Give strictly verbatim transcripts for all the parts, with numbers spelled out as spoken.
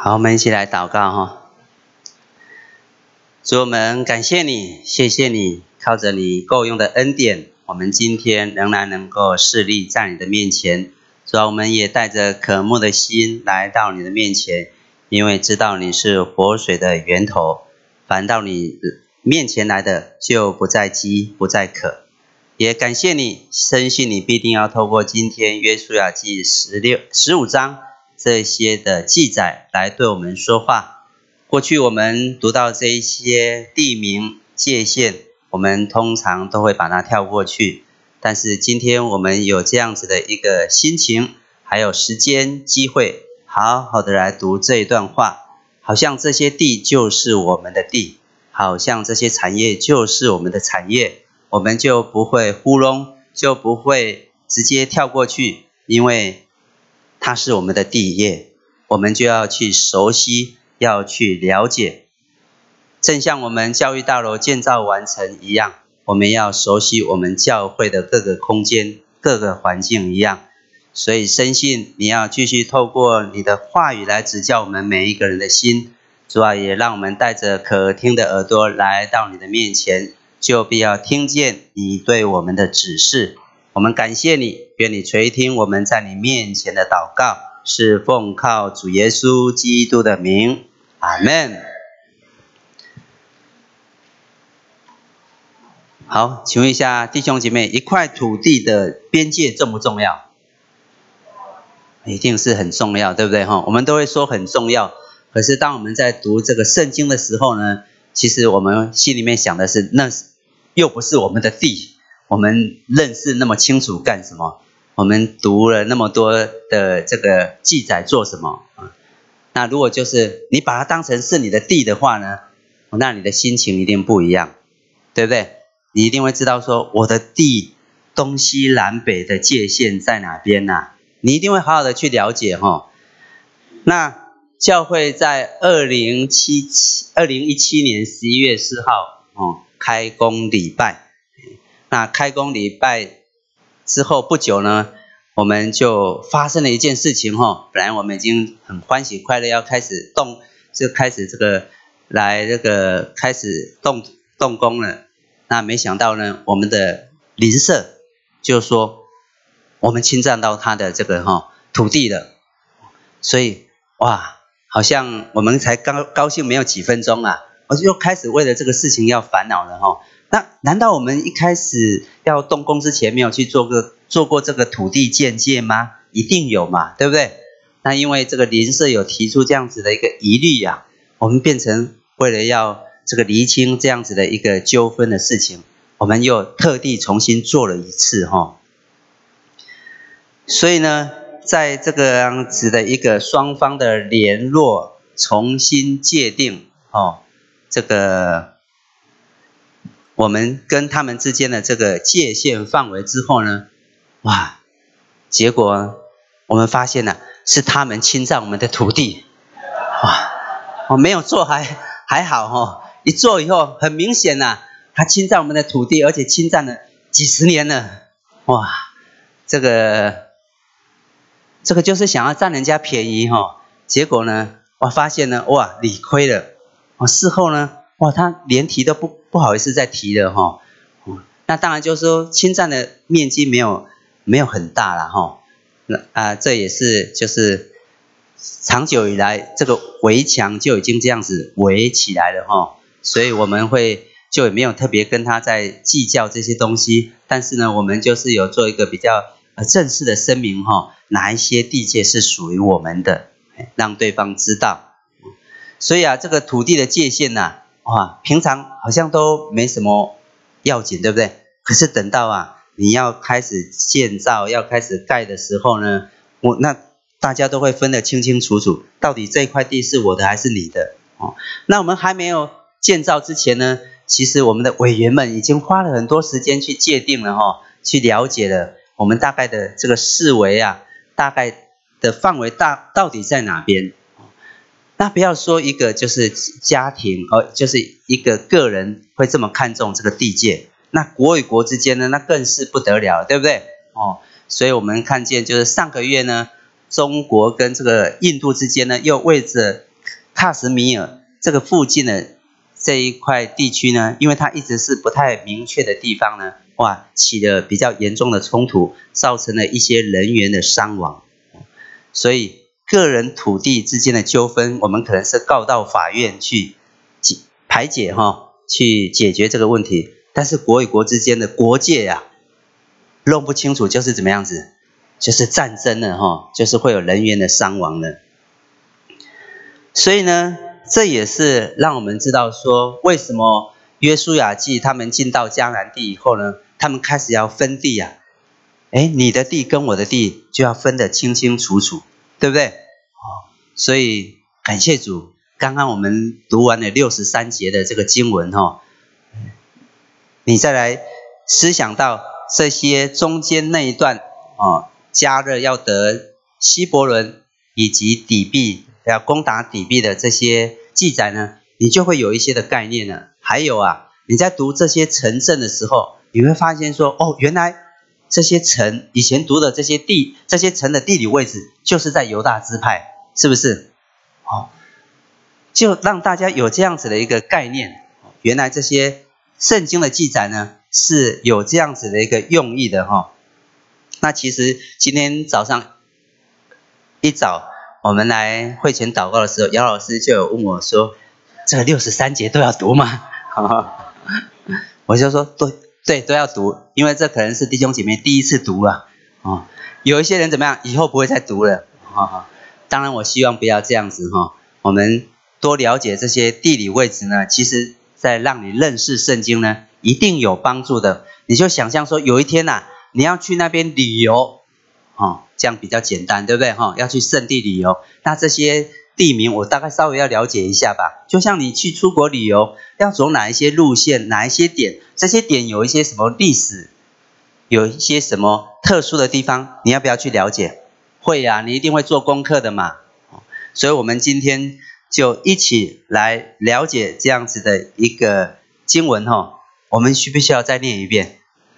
好，我们一起来祷告哈。主，我们感谢你，谢谢你，靠着你够用的恩典，我们今天仍然能够侍立在你的面前。主啊，我们也带着渴慕的心来到你的面前，因为知道你是活水的源头，凡到你面前来的就不再饥，不再渴。也感谢你，深信你必定要透过今天约书亚记十六、十五章这些的记载来对我们说话。过去我们读到这一些地名界限，我们通常都会把它跳过去。但是今天我们有这样子的一个心情，还有时间、机会，好好的来读这一段话，好像这些地就是我们的地，好像这些产业就是我们的产业，我们就不会糊弄，就不会直接跳过去，因为它是我们的地业，我们就要去熟悉，要去了解。正像我们教育大楼建造完成一样，我们要熟悉我们教会的各个空间、各个环境一样。所以深信你要继续透过你的话语来指教我们每一个人的心。主啊，也让我们带着可听的耳朵来到你的面前，就必要听见你对我们的指示。我们感谢你，愿你垂听我们在你面前的祷告，是奉靠主耶稣基督的名，阿们。好，请问一下弟兄姐妹，一块土地的边界重不重要？一定是很重要，对不对？我们都会说很重要，可是当我们在读这个圣经的时候呢，其实我们心里面想的是，那又不是我们的地，我们认识那么清楚干什么？我们读了那么多的这个记载做什么？那如果就是你把它当成是你的地的话呢，那你的心情一定不一样，对不对？你一定会知道说，我的地东西南北的界限在哪边啊？你一定会好好的去了解哈。那教会在二零一七年十一月四号哦开工礼拜，那开工礼拜之后不久呢，我们就发生了一件事情哈。本来我们已经很欢喜快乐要开始动，就开始这个来这个开始动动工了。那没想到呢，我们的邻舍就说，我们侵占到他的这个哈土地了，所以哇，好像我们才刚高兴没有几分钟啊，我就又开始为了这个事情要烦恼了哈。那难道我们一开始要动工之前没有去做个做过这个土地鉴界吗？一定有嘛，对不对？那因为这个邻舍有提出这样子的一个疑虑呀、啊，我们变成为了要这个厘清这样子的一个纠纷的事情，我们又特地重新做了一次哈。所以呢，在这个样子的一个双方的联络、重新界定哦，这个我们跟他们之间的这个界限范围之后呢，哇，结果我们发现了、啊、是他们侵占我们的土地，哇，我没有做还还好哦，一做以后很明显呐、啊，他侵占我们的土地，而且侵占了几十年了，哇，这个这个就是想要占人家便宜哈、哦，结果呢，我发现呢，哇，理亏了，哦，事后呢，哇，他连提都不不好意思再提了哈、哦，那当然就是说侵占的面积没有没有很大了哈、哦，那啊，这也是就是长久以来这个围墙就已经这样子围起来了哈、哦，所以我们会就也没有特别跟他在计较这些东西，但是呢，我们就是有做一个比较呃正式的声明哈、哦，哪一些地界是属于我们的，让对方知道。所以啊，这个土地的界限呐、啊，哇，平常好像都没什么要紧，对不对？可是等到啊，你要开始建造、要开始盖的时候呢，我那大家都会分得清清楚楚，到底这块地是我的还是你的哦。那我们还没有建造之前呢，其实我们的委员们已经花了很多时间去界定了哈、哦，去了解了我们大概的这个四围啊，大概的范围大到底在哪边？那不要说一个就是家庭，呃，就是一个个人会这么看重这个地界，那国与国之间呢，那更是不得了，对不对？哦，所以我们看见就是上个月呢，中国跟这个印度之间呢，又为着卡什米尔这个附近的这一块地区呢，因为它一直是不太明确的地方呢，哇，起了比较严重的冲突，造成了一些人员的伤亡。所以个人土地之间的纠纷，我们可能是告到法院去排解哈，去解决这个问题。但是国与国之间的国界呀、啊，弄不清楚就是怎么样子，就是战争了哈，就是会有人员的伤亡了。所以呢，这也是让我们知道说，为什么约书亚记他们进到迦南地以后呢，他们开始要分地啊。哎，你的地跟我的地就要分得清清楚楚，对不对？哦，所以感谢主，刚刚我们读完了六十三节的这个经文哈，你再来思想到这些中间那一段哦，迦勒要得希伯伦以及底壁要攻打底壁的这些记载呢，你就会有一些的概念了。还有啊，你在读这些城镇的时候，你会发现说，哦，原来这些城以前读的这些地，这些城的地理位置就是在犹大支派，是不是？哦，就让大家有这样子的一个概念，原来这些圣经的记载呢是有这样子的一个用意的哈、哦。那其实今天早上一早我们来会前祷告的时候，姚老师就有问我说：“这个六十三节都要读吗？”我就说：“对。”对，都要读，因为这可能是弟兄姐妹第一次读了哦。有一些人怎么样，以后不会再读了哦。当然，我希望不要这样子哈、哦。我们多了解这些地理位置呢，其实在让你认识圣经呢，一定有帮助的。你就想象说，有一天呐、啊，你要去那边旅游，哦，这样比较简单，对不对哈、哦？要去圣地旅游，那这些地名我大概稍微要了解一下吧。就像你去出国旅游，要走哪一些路线，哪一些点，这些点有一些什么历史，有一些什么特殊的地方，你要不要去了解？会呀、啊，你一定会做功课的嘛。所以我们今天就一起来了解这样子的一个经文哈。我们需不需要再念一遍？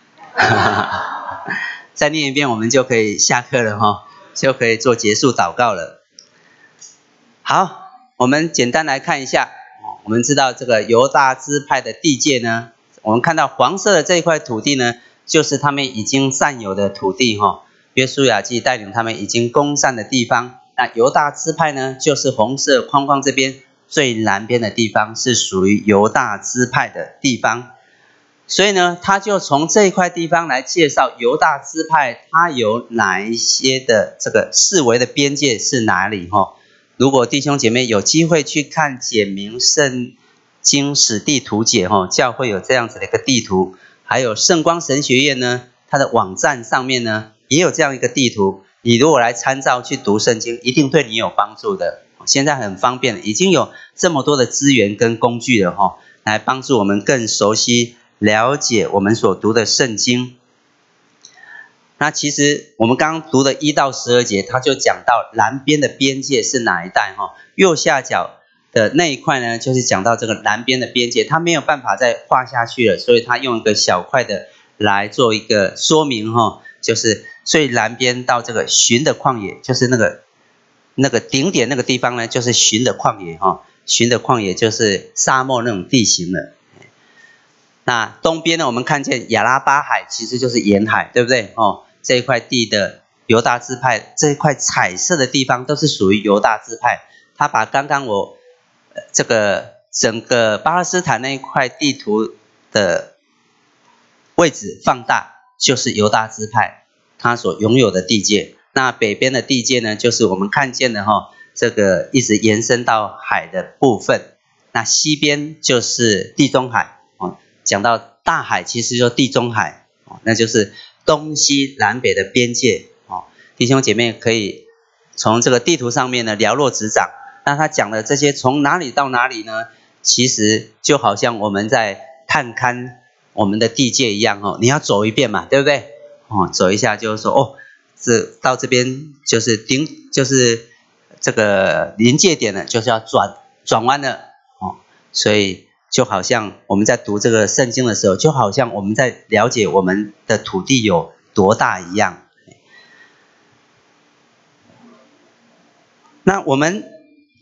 再念一遍，我们就可以下课了哈，就可以做结束祷告了。好，我们简单来看一下，我们知道这个犹大支派的地界呢，我们看到黄色的这一块土地呢，就是他们已经占有的土地哈。约书亚记带领他们已经攻占的地方，那犹大支派呢，就是红色框框这边最南边的地方，是属于犹大支派的地方。所以呢，他就从这一块地方来介绍犹大支派，它有哪一些的这个四维的边界是哪里哈。如果弟兄姐妹有机会去看简明圣经史地图解哈，教会有这样子的一个地图，还有圣光神学院呢，它的网站上面呢也有这样一个地图。你如果来参照去读圣经，一定对你有帮助的。现在很方便，已经有这么多的资源跟工具了哈，来帮助我们更熟悉了解我们所读的圣经。那其实我们刚刚读的一到十二节，它就讲到南边的边界是哪一带哈，右下角的那一块呢，就是讲到这个南边的边界，它没有办法再画下去了，所以它用一个小块的来做一个说明哈，就是最南边到这个寻的旷野，就是那个那个顶点那个地方呢，就是寻的旷野哈，寻的旷野就是沙漠那种地形了。那东边呢，我们看见亚拉巴海，其实就是沿海，对不对？哦，这一块地的犹大支派，这一块彩色的地方都是属于犹大支派。他把刚刚我、呃、这个整个巴勒斯坦那一块地图的位置放大，就是犹大支派他所拥有的地界。那北边的地界呢，就是我们看见的哈、哦，这个一直延伸到海的部分。那西边就是地中海。讲到大海，其实就地中海，那就是东西南北的边界。弟兄姐妹可以从这个地图上面呢了若指掌。那他讲的这些从哪里到哪里呢？其实就好像我们在探勘我们的地界一样哦，你要走一遍嘛，对不对？哦，走一下就是说哦，这到这边就是顶，就是这个临界点了，就是要转转弯了哦，所以。就好像我们在读这个圣经的时候，就好像我们在了解我们的土地有多大一样。那我们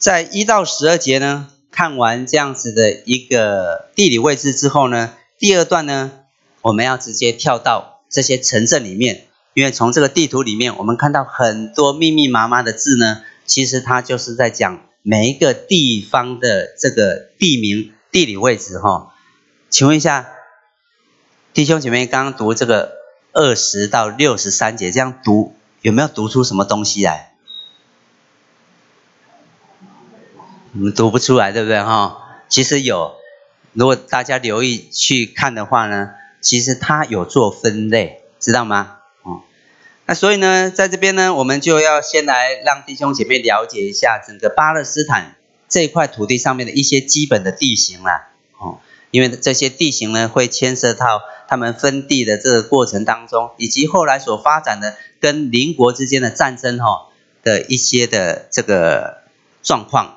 在一到十二节呢，看完这样子的一个地理位置之后呢，第二段呢，我们要直接跳到这些城镇里面，因为从这个地图里面，我们看到很多密密麻麻的字呢，其实它就是在讲每一个地方的这个地名、地理位置哈。请问一下，弟兄姐妹，刚刚读这个二十到六十三节，这样读有没有读出什么东西来？你们读不出来，对不对哈？其实有，如果大家留意去看的话呢，其实它有做分类，知道吗？哦，那所以呢，在这边呢，我们就要先来让弟兄姐妹了解一下整个巴勒斯坦这一块土地上面的一些基本的地形啦。哦，因为这些地形呢，会牵涉到他们分地的这个过程当中，以及后来所发展的跟邻国之间的战争哈、哦、的一些的这个状况。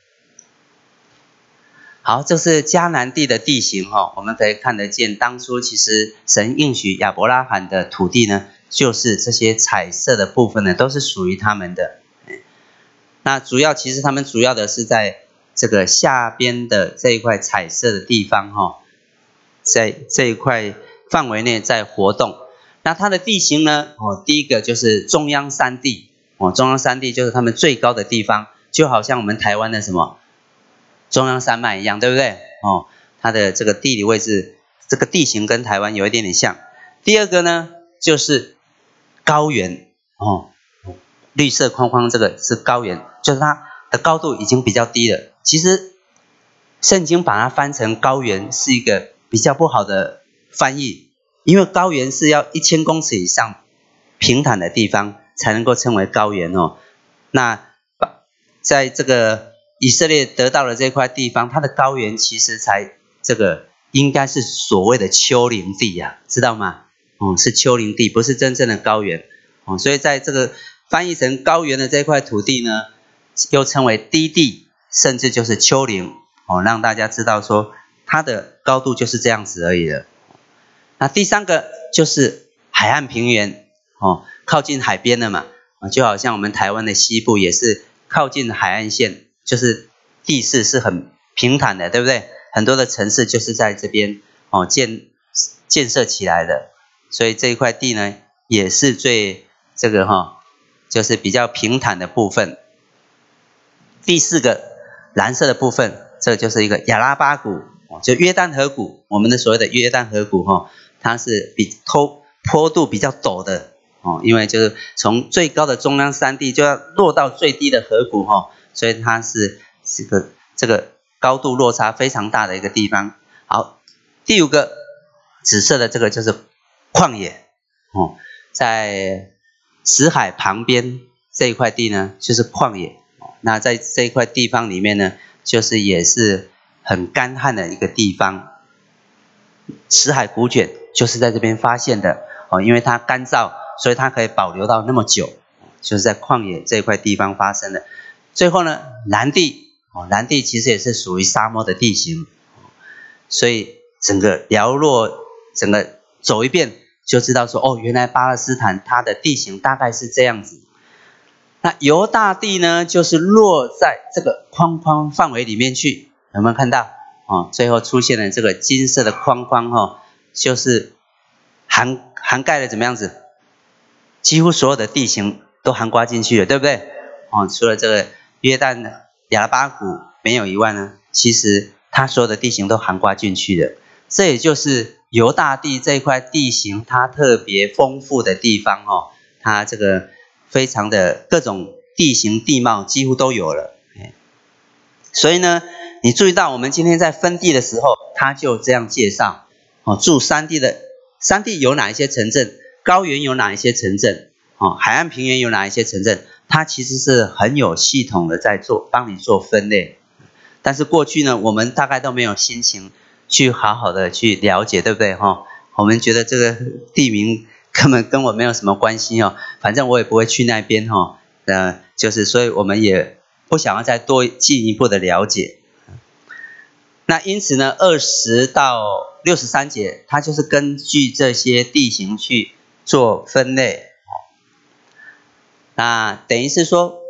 好，这是迦南地的地形哈、哦，我们可以看得见，当初其实神应许亚伯拉罕的土地呢，就是这些彩色的部分呢，都是属于他们的。那主要其实他们主要的是在这个下边的这一块彩色的地方哈、哦，在这一块范围内在活动。那它的地形呢，哦，第一个就是中央山地哦，中央山地就是他们最高的地方，就好像我们台湾的什么？中央山脉一样，对不对？哦，它的这个地理位置，这个地形跟台湾有一点点像。第二个呢，就是高原哦，绿色框框这个是高原，就是它的高度已经比较低了。其实圣经把它翻成高原是一个比较不好的翻译，因为高原是要一千公尺以上平坦的地方才能够称为高原哦。那在这个以色列得到了这块地方，它的高原其实才这个应该是所谓的丘陵地呀、啊，知道吗？哦、嗯，是丘陵地，不是真正的高原。哦、嗯，所以在这个翻译成高原的这块土地呢，又称为低地，甚至就是丘陵。哦，让大家知道说它的高度就是这样子而已了。那第三个就是海岸平原，哦，靠近海边的嘛，就好像我们台湾的西部也是靠近海岸线。就是地势是很平坦的，对不对？很多的城市就是在这边哦建建设起来的，所以这一块地呢也是最这个哈、哦，就是比较平坦的部分。第四个蓝色的部分，这就是一个亚拉巴谷，就约旦河谷，我们的所谓的约旦河谷哈、哦，它是比坡坡度比较陡的哦，因为就是从最高的中央山地就要落到最低的河谷哈、哦。所以它是这个这个高度落差非常大的一个地方。好，第五个紫色的这个就是旷野哦，在死海旁边这一块地呢，就是旷野。那在这一块地方里面呢，就是也是很干旱的一个地方。死海古卷就是在这边发现的哦，因为它干燥，所以它可以保留到那么久，就是在旷野这一块地方发生的。最后呢，蓝地哦，蓝地其实也是属于沙漠的地形，所以整个辽洛整个走一遍就知道说，哦，原来巴勒斯坦它的地形大概是这样子。那犹大地呢，就是落在这个框框范围里面去，有没有看到？哦，最后出现了这个金色的框框哈、哦，就是涵涵盖了怎么样子？几乎所有的地形都涵盖进去了，对不对？哦，除了这个约旦亚拉巴谷没有以外呢，其实它所有的地形都涵盖进去的。这也就是犹大地这一块地形它特别丰富的地方哦，它这个非常的各种地形地貌几乎都有了。所以呢，你注意到我们今天在分地的时候，它就这样介绍哦，住山地的山地有哪一些城镇，高原有哪一些城镇，哦，海岸平原有哪一些城镇。它其实是很有系统的在做，帮你做分类。但是过去呢，我们大概都没有心情去好好的去了解，对不对哈？我们觉得这个地名根本跟我没有什么关系哦，反正我也不会去那边哈。呃，就是所以我们也不想要再多进一步的了解。那因此呢，二十到六十三节，它就是根据这些地形去做分类。那等于是说，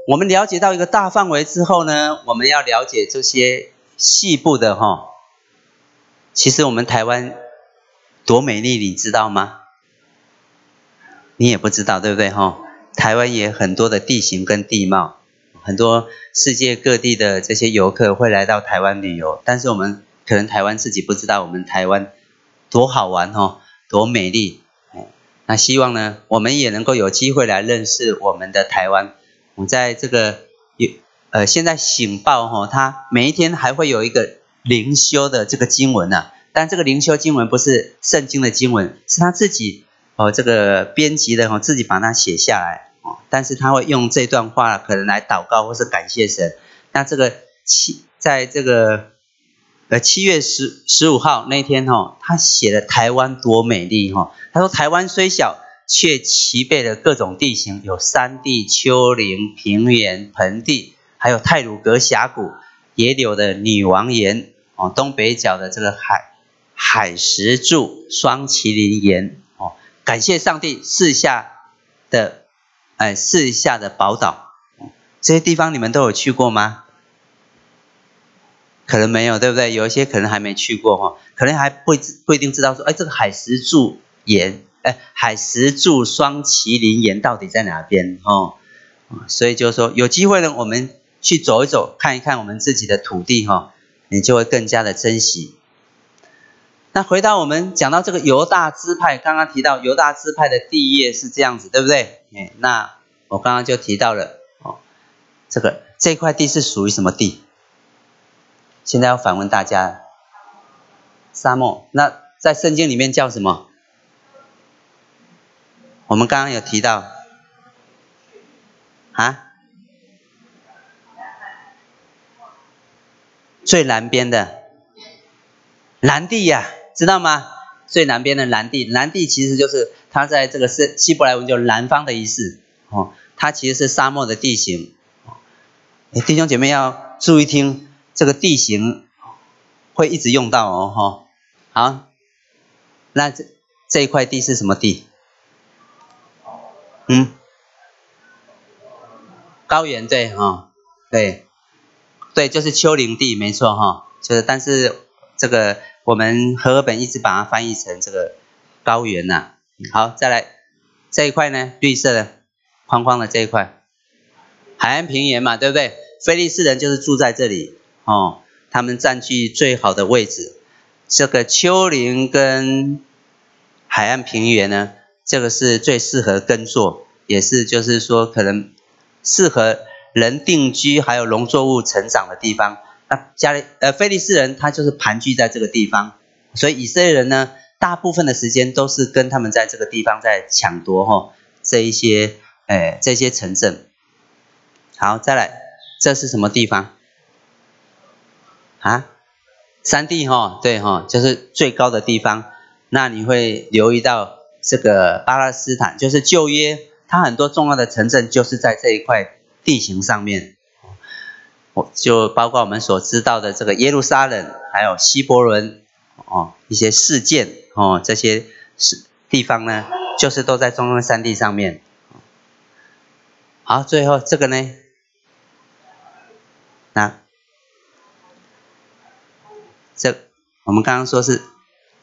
我们了解到一个大范围之后呢，我们要了解这些细部的哈、哦。其实我们台湾多美丽，你知道吗？你也不知道，对不对哈、哦？台湾也很多的地形跟地貌，很多世界各地的这些游客会来到台湾旅游，但是我们可能台湾自己不知道，我们台湾多好玩哦，多美丽。那希望呢，我们也能够有机会来认识我们的台湾。我在这个呃，现在醒报哈、哦，它每一天还会有一个灵修的这个经文啊，但这个灵修经文不是圣经的经文，是他自己哦这个编辑的哦，自己把它写下来哦，但是他会用这段话可能来祷告或是感谢神。那这个七在这个呃七月十十五号那天哦，他写了台湾多美丽哈、哦，他说台湾虽小，却齐备了各种地形，有山地、丘陵、平原、盆地，还有太鲁阁峡谷、野柳的女王岩哦，东北角的这个海海石柱、双麒麟岩哦，感谢上帝赐下的哎赐下的宝岛，这些地方你们都有去过吗？可能没有，对不对？有一些可能还没去过哈，可能还不不一定知道说，哎，这个海石柱岩，哎，海石柱双麒麟岩到底在哪边哦？所以就是说，有机会呢，我们去走一走，看一看我们自己的土地哈，你就会更加的珍惜。那回到我们讲到这个犹大支派，刚刚提到犹大支派的地业是这样子，对不对？哎，那我刚刚就提到了哦，这个这块地是属于什么地？现在要反问大家，沙漠。那在圣经里面叫什么？我们刚刚有提到啊，最南边的南地呀、啊，知道吗？最南边的南地，南地其实就是它在这个是希伯来文就南方的意思哦，它其实是沙漠的地形。弟兄姐妹要注意听，这个地形会一直用到哦，哈。好，那这这一块地是什么地？嗯，高原，对哈、哦，对，对，就是丘陵地，没错哈、哦，就是，但是这个我们和合本一直把它翻译成这个高原呐、啊。好，再来这一块呢，绿色的框框的这一块，海岸平原嘛，对不对？非利士人就是住在这里哦，他们占据最好的位置。这个丘陵跟海岸平原呢，这个是最适合耕作，也是就是说可能适合人定居还有农作物成长的地方。那加利呃非利士人他就是盘踞在这个地方，所以以色列人呢，大部分的时间都是跟他们在这个地方在抢夺哈、哦、这一些哎这些城镇。好，再来，这是什么地方？啊，山地哈、哦，对哈、哦，就是最高的地方。那你会留意到这个巴勒斯坦，就是旧约，它很多重要的城镇就是在这一块地形上面。就包括我们所知道的这个耶路撒冷，还有希伯伦哦，一些事件哦，这些是地方呢，就是都在中央山地上面。好，最后这个呢？那这我们刚刚说是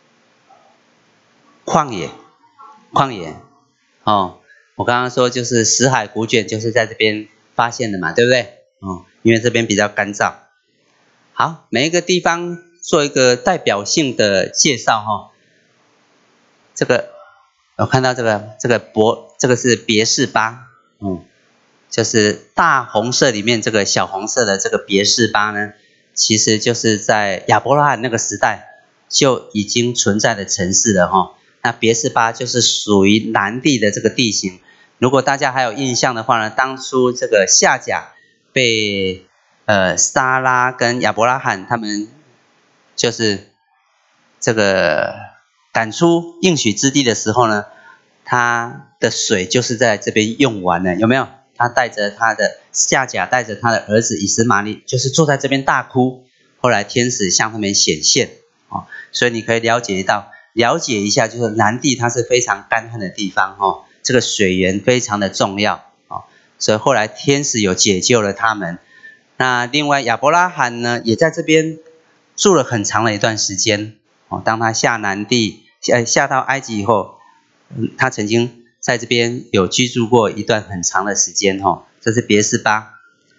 旷野，旷野哦。我刚刚说就是死海古卷，就是在这边发现的嘛，对不对？哦，因为这边比较干燥。好，每一个地方做一个代表性的介绍哈、哦。这个我看到这个这个博，这个是别是巴，嗯。就是大红色里面这个小红色的这个别是巴呢，其实就是在亚伯拉罕那个时代就已经存在的城市了哈。那别是巴就是属于南地的这个地形。如果大家还有印象的话呢，当初这个夏甲被呃撒拉跟亚伯拉罕他们就是这个赶出应许之地的时候呢，他的水就是在这边用完了，有没有？他带着他的夏甲，带着他的儿子以实玛利，就是坐在这边大哭。后来天使向他们显现，哦，所以你可以了解到，了解一下，就是南地它是非常干旱的地方，哦，这个水源非常的重要，哦。 所以后来天使有解救了他们。那另外亚伯拉罕呢，也在这边住了很长的一段时间。哦，当他下南地，下下到埃及以后，嗯，他曾经在这边有居住过一段很长的时间。哈，这是别是巴。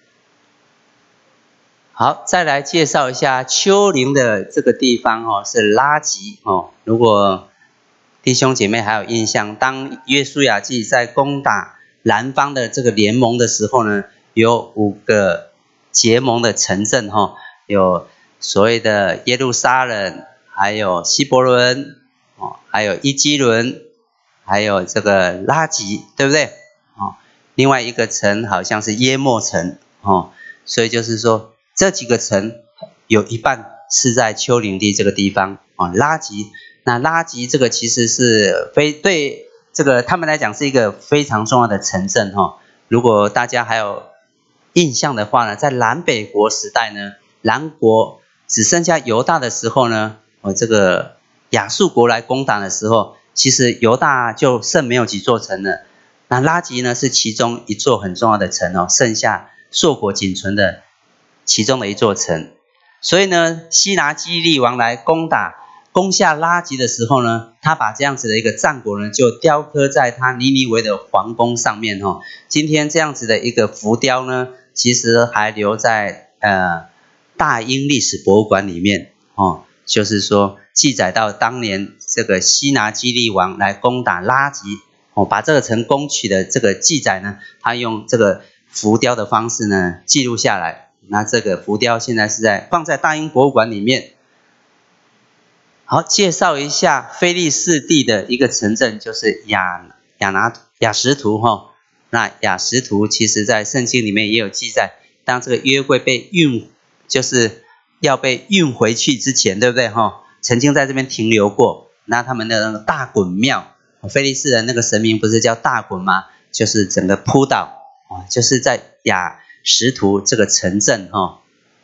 好，再来介绍一下丘陵的这个地方哦，是拉吉哦。如果弟兄姐妹还有印象，当约书亚记在攻打南方的这个联盟的时候呢，有五个结盟的城镇哈，有所谓的耶路撒冷，还有希伯伦哦，还有伊基伦，还有这个拉吉，对不对？哦，另外一个城好像是耶莫城哦，所以就是说这几个城有一半是在丘陵地这个地方哦，拉吉。那拉吉这个其实是非对这个他们来讲是一个非常重要的城镇哈。如果大家还有印象的话呢，在南北国时代呢，南国只剩下犹大的时候呢，哦，这个亚述国来攻打的时候，其实犹大就剩没有几座城了。那拉吉呢是其中一座很重要的城哦，剩下硕果仅存的其中的一座城。所以呢，西拿基利王来攻打。攻下拉吉的时候呢，他把这样子的一个战果呢，就雕刻在他尼尼微的皇宫上面哦。今天这样子的一个浮雕呢，其实还留在呃大英历史博物馆里面哦。就是说，记载到当年这个西拿基利王来攻打拉吉哦，把这个城攻取的这个记载呢，他用这个浮雕的方式呢记录下来。那这个浮雕现在是在放在大英博物馆里面。好，介绍一下非利士地的一个城镇，就是亚亚拿亚什图哈。那亚什图其实在圣经里面也有记载，当这个约柜被运，就是要被运回去之前，对不对哈？曾经在这边停留过。那他们的那个大衮庙，非利士人那个神明不是叫大衮吗？就是整个扑倒啊，就是在亚什图这个城镇哈。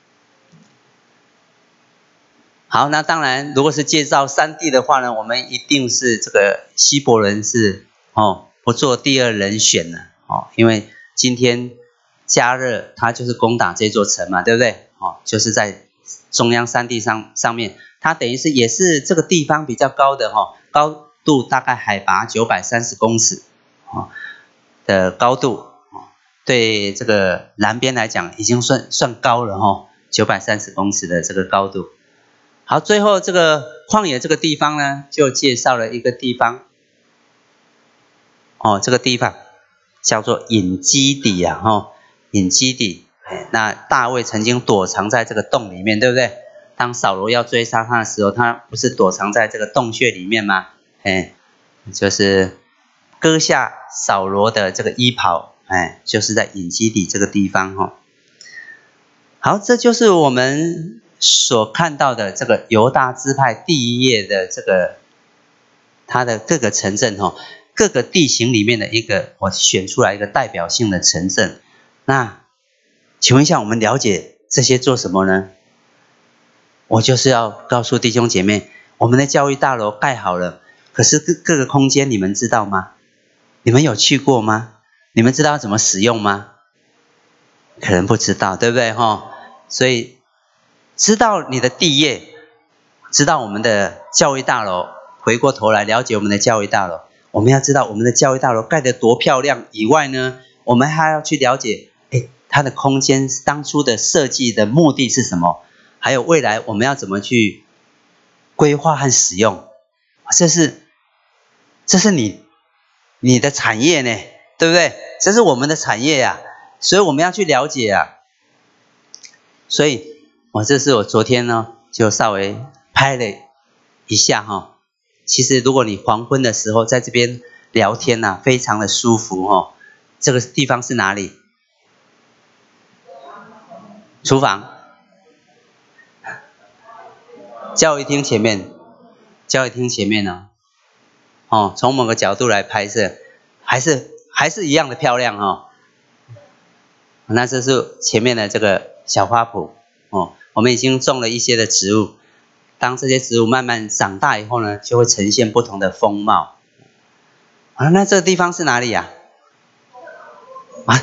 好，那当然，如果是介绍山地的话呢，我们一定是这个希伯伦是哦不做第二人选了哦，因为今天加热它就是攻打这座城嘛，对不对？哦，就是在中央山地上上面，它等于是也是这个地方比较高的哈、哦，高度大概海拔九百三十公尺哦的高度哦，对这个南边来讲已经算算高了哈、哦，九百三十公尺的这个高度。好，最后这个旷野这个地方呢，就介绍了一个地方，哦，这个地方叫做隐基底啊，哦，隐基底，哎，那大卫曾经躲藏在这个洞里面，对不对？当扫罗要追杀他的时候，他不是躲藏在这个洞穴里面吗？哎，就是割下扫罗的这个衣袍，哎，就是在隐基底这个地方，哈、哦。好，这就是我们所看到的这个犹大支派第一页的这个它的各个城镇哈，各个地形里面的一个，我选出来一个代表性的城镇。那请问一下，我们了解这些做什么呢？我就是要告诉弟兄姐妹，我们的教育大楼盖好了，可是各各个空间你们知道吗？你们有去过吗？你们知道怎么使用吗？可能不知道，对不对哈？所以知道你的地业，知道我们的教育大楼，回过头来了解我们的教育大楼，我们要知道我们的教育大楼盖得多漂亮以外呢，我们还要去了解，哎，它的空间当初的设计的目的是什么，还有未来我们要怎么去规划和使用，这是这是你你的产业呢，对不对？这是我们的产业呀、啊，所以我们要去了解啊。所以我这是我昨天呢就稍微拍了一下哈、哦。其实如果你黄昏的时候在这边聊天呐、啊，非常的舒服哦。这个地方是哪里？厨房。教育厅前面，教育厅前面呢、哦，哦，从某个角度来拍摄，还是还是一样的漂亮哦。那这是前面的这个小花圃哦，我们已经种了一些的植物，当这些植物慢慢长大以后呢，就会呈现不同的风貌。啊，那这个地方是哪里呀、啊？啊，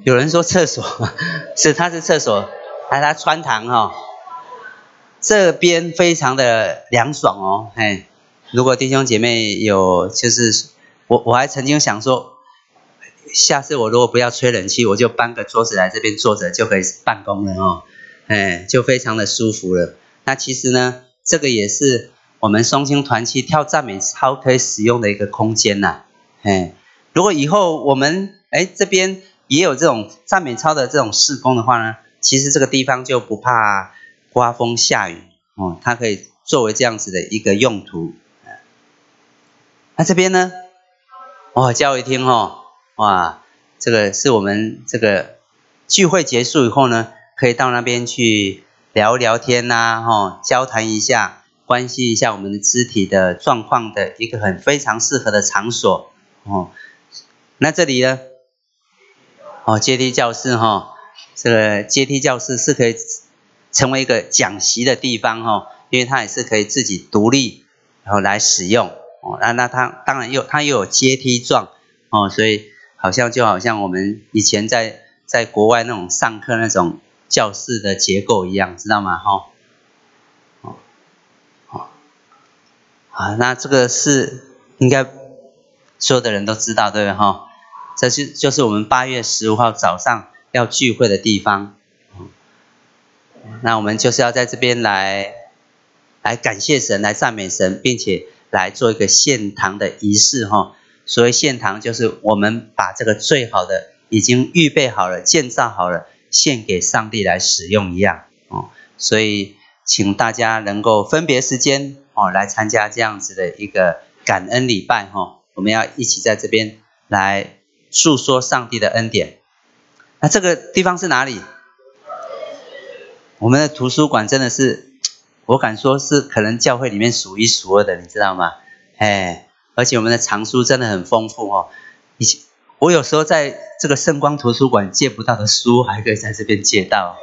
有人说厕所，是它是厕所，还它穿堂哈、哦，这边非常的凉爽哦，嘿，如果弟兄姐妹有，就是我我还曾经想说，下次我如果不要吹冷气，我就搬个桌子来这边坐着就可以办公了哦，哎，就非常的舒服了。那其实呢，这个也是我们松青团契跳赞美操可以使用的一个空间呐、啊，哎，如果以后我们哎这边也有这种赞美操的这种事工的话呢，其实这个地方就不怕刮风下雨哦，它可以作为这样子的一个用途。那这边呢，哦，教会厅哦，哇，这个是我们这个聚会结束以后呢，可以到那边去聊聊天呐、啊，哦，交谈一下，关心一下我们的肢体的状况的一个很非常适合的场所哦。那这里呢，哦，阶梯教室哈、哦，这个阶梯教室是可以成为一个讲习的地方哈、哦，因为它也是可以自己独立然后来使用哦。那那它当然又它又有阶梯状哦，所以好像就好像我们以前在在国外那种上课那种教室的结构一样，知道吗？哈、哦，哦，好，那这个是应该所有的人都知道，对不对？哈、哦，这是就是我们八月十五号早上要聚会的地方。那我们就是要在这边来来感谢神，来赞美神，并且来做一个献堂的仪式哈。所谓献堂，就是我们把这个最好的已经预备好了、建造好了，献给上帝来使用一样哦。所以，请大家能够分别时间哦，来参加这样子的一个感恩礼拜哈。我们要一起在这边来诉说上帝的恩典。那这个地方是哪里？我们的图书馆真的是，我敢说是可能教会里面数一数二的，你知道吗？哎，而且我们的藏书真的很丰富哦。以前我有时候在这个圣光图书馆借不到的书，还可以在这边借到。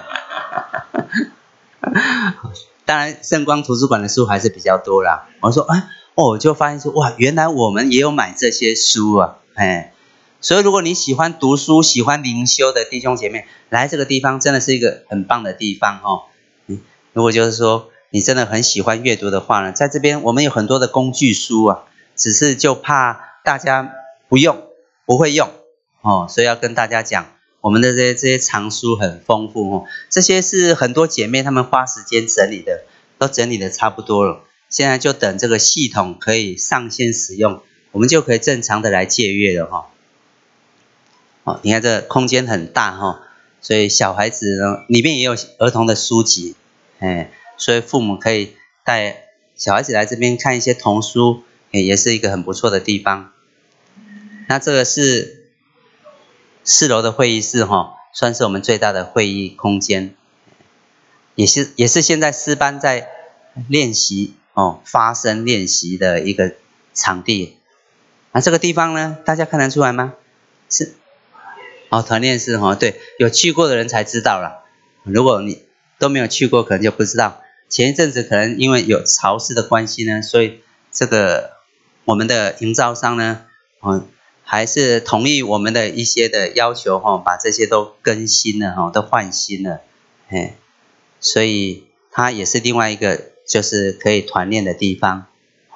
当然，圣光图书馆的书还是比较多啦。我说，哎，哦，我就发现说，哇，原来我们也有买这些书啊，哎。所以，如果你喜欢读书、喜欢灵修的弟兄姐妹，来这个地方真的是一个很棒的地方哦。嗯，如果就是说你真的很喜欢阅读的话呢，在这边我们有很多的工具书啊，只是就怕大家不用、不会用哦，所以要跟大家讲，我们的这些这些藏书很丰富哦。这些是很多姐妹她们花时间整理的，都整理的差不多了，现在就等这个系统可以上线使用，我们就可以正常的来借阅了哈、哦。哦，你看这空间很大哈、哦，所以小孩子呢里面也有儿童的书籍，哎，所以父母可以带小孩子来这边看一些童书，也也是一个很不错的地方。那这个是四楼的会议室哈、哦，算是我们最大的会议空间，也是也是现在诗班在练习哦发声练习的一个场地。那这个地方呢，大家看得出来吗？是。哦，团练室哈、哦，对，有去过的人才知道啦。如果你都没有去过，可能就不知道。前一阵子可能因为有潮湿的关系呢，所以这个我们的营造商呢，嗯，还是同意我们的一些的要求哈、哦，把这些都更新了哈、哦，都换新了，哎，所以它也是另外一个就是可以团练的地方。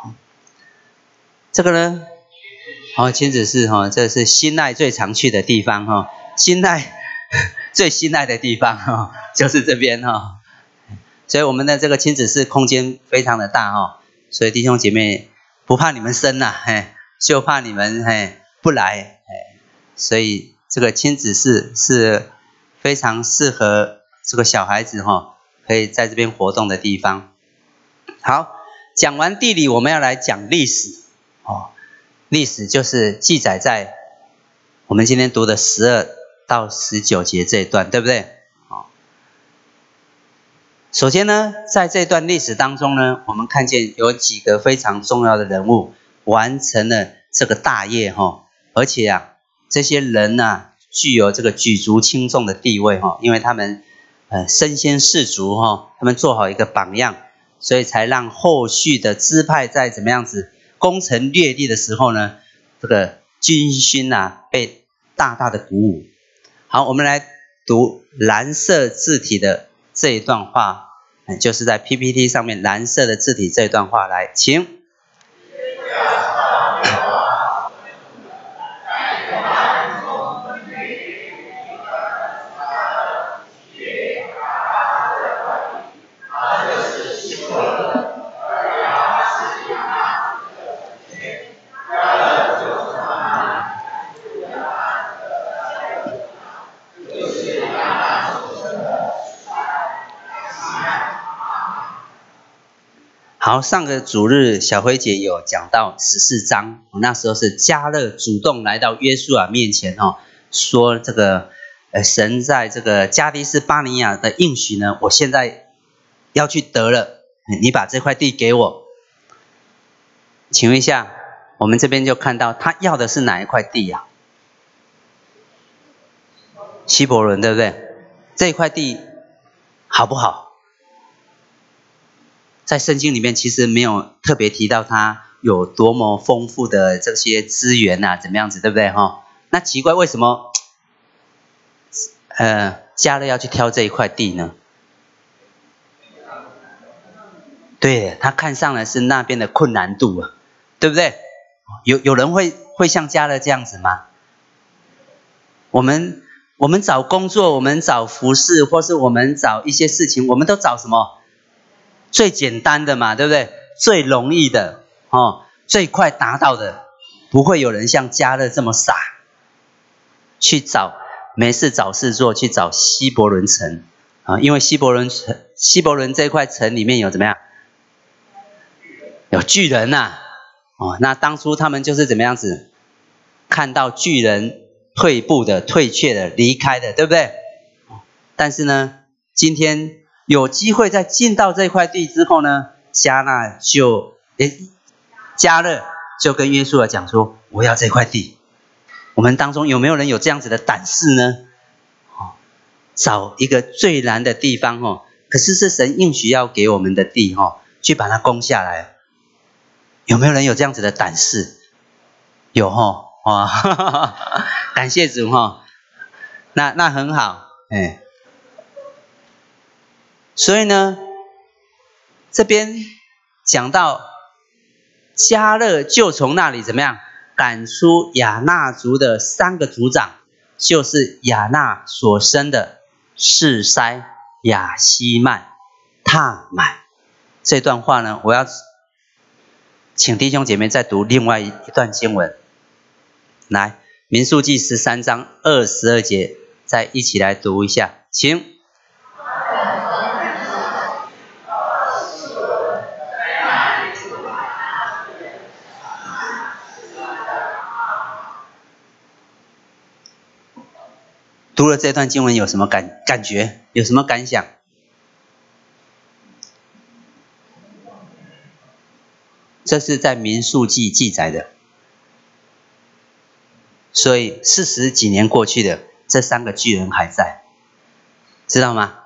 这个呢？哦，亲子室哈、哦，这是心爱最常去的地方哈、哦，心爱最心爱的地方哈、哦，就是这边哈、哦。所以我们的这个亲子室空间非常的大哈、哦，所以弟兄姐妹不怕你们生呐，嘿，就怕你们嘿不来，嘿，所以这个亲子室是非常适合这个小孩子哈、哦，可以在这边活动的地方。好，讲完地理，我们要来讲历史哦。历史就是记载在我们今天读的十二到十九节这一段，对不对？首先呢，在这段历史当中呢，我们看见有几个非常重要的人物完成了这个大业哈，而且啊，这些人啊具有这个举足轻重的地位哈，因为他们呃身先士卒哈，他们做好一个榜样，所以才让后续的支派在怎么样子攻城略地的时候呢，这个军心啊被大大的鼓舞。 好，我们来读蓝色字体的这一段话，就是在 P P T 上面蓝色的字体这一段话，来，请。好，上个主日小辉姐有讲到十四章，那时候是迦勒主动来到约书亚面前哦，说这个呃神在这个加迪斯巴尼亚的应许呢，我现在要去得了，你把这块地给我。请问一下，我们这边就看到他要的是哪一块地呀、啊？希伯伦，对不对？这块地好不好？在圣经里面其实没有特别提到它有多么丰富的这些资源啊，怎么样子，对不对哈？那奇怪，为什么呃迦勒要去挑这一块地呢？对，他看上的是那边的困难度啊，对不对？有有人会会像迦勒这样子吗？我们我们找工作，我们找服饰，或是我们找一些事情，我们都找什么？最简单的嘛，对不对？最容易的哦，最快达到的，不会有人像迦勒这么傻，去找没事找事做，去找希伯伦城啊，因为希伯伦城，希伯伦这块城里面有怎么样？有巨人呐、啊，哦，那当初他们就是怎么样子？看到巨人退步的、退却的、离开的，对不对？但是呢，今天有机会在进到这块地之后呢，迦纳就诶，迦勒就跟约书亚讲说：“我要这块地。”我们当中有没有人有这样子的胆识呢？哦，找一个最难的地方哦，可是是神应许要给我们的地哦，去把它攻下来。有没有人有这样子的胆识？有哦，哇，哈哈哈，感谢主哈，那那很好，哎。所以呢，这边讲到迦勒就从那里怎么样赶出亚衲族的三个族长，就是亚衲所生的示筛、亚希曼、塔满。这段话呢，我要请弟兄姐妹再读另外一段经文，来，民数记十三章二十二节，再一起来读一下，请。读了这段经文有什么感感觉？有什么感想？这是在民数记记载的，所以四十几年过去的，这三个巨人还在，知道吗？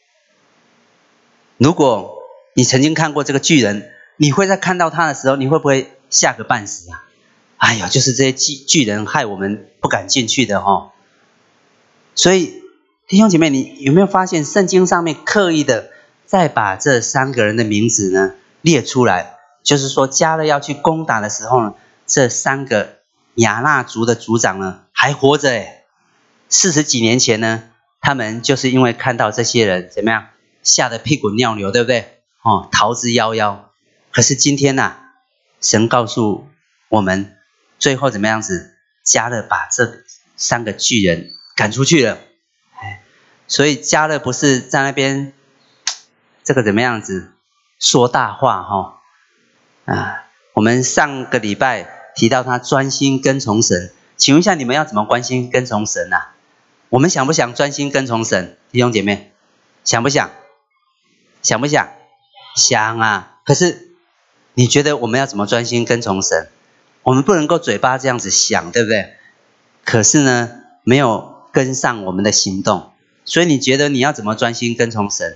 如果你曾经看过这个巨人，你会在看到他的时候，你会不会吓个半死啊？哎呦，就是这些巨巨人害我们不敢进去的哦。所以弟兄姐妹，你有没有发现圣经上面刻意的再把这三个人的名字呢列出来？就是说迦勒要去攻打的时候呢，这三个亚衲族的族长呢还活着诶。四十几年前呢，他们就是因为看到这些人怎么样，吓得屁滚尿流，对不对？哦，逃之夭夭。可是今天啊，神告诉我们，最后怎么样子？迦勒把这三个巨人赶出去了。所以迦勒不是在那边这个怎么样子说大话哈、哦、啊？我们上个礼拜提到他专心跟从神，请问一下你们要怎么专心跟从神啊？我们想不想专心跟从神？弟兄姐妹，想不想？想不想？想啊！可是你觉得我们要怎么专心跟从神？我们不能够嘴巴这样子想，对不对？可是呢，没有跟上我们的行动，所以你觉得你要怎么专心跟从神？